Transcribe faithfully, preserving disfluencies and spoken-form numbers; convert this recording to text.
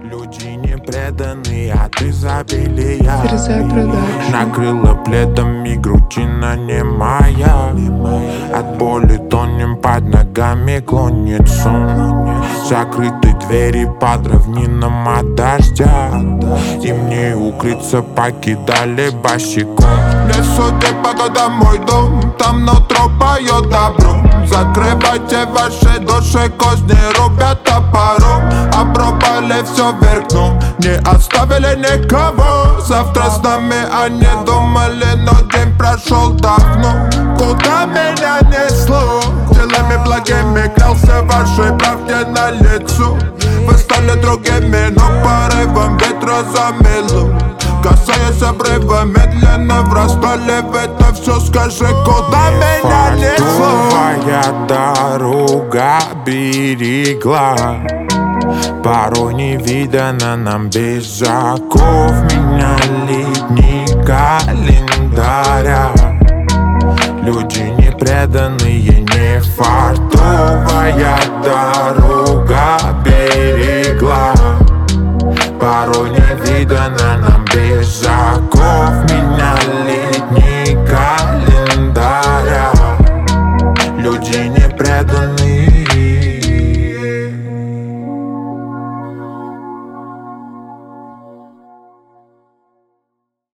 Люди не преданы, а ты забелия. Накрыла пледами, грудина не моя. От боли тонем, под ногами клонит сон. Закрыты двери под равнинам от дождя. Им не укрыться, покидали босиком. Не судьба, когда мой дом, там нутро поет добро. Закрывайте ваши души, козни рубят топором. Опробовали все вверх дном, не оставили никого. Завтра с нами они думали, но день прошел давно. Куда меня несло? Делами благими клялся вашей правде на лицо. Вы стали другими, но порывом ветра замело. Касаясь обрыва, медленно врастали в это все. Скажи, куда меня несло? Твоя дорога берегла. Порой не видано нам без оков. Меняли дни календаря. Люди не преданные, не фартовая дорога берегла. Порой не видано нам без оков. Меняли дни календаря. Люди не преданы.